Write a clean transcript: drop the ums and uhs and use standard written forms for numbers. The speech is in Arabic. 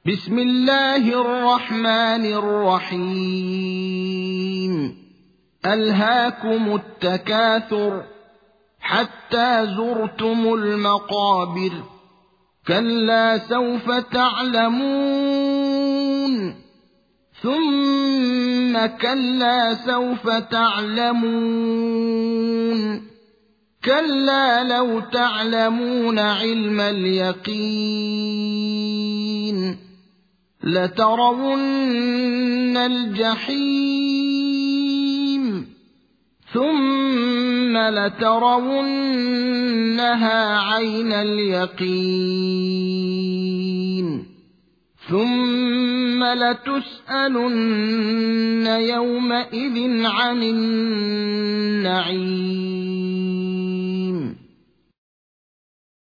بسم الله الرحمن الرحيم ألهاكم التكاثر حتى زرتم المقابر كلا سوف تعلمون ثم كلا سوف تعلمون كلا لو تعلمون علم اليقين لترون الجحيم ثم لترونها عين اليقين ثم لتسألن يومئذ عن النعيم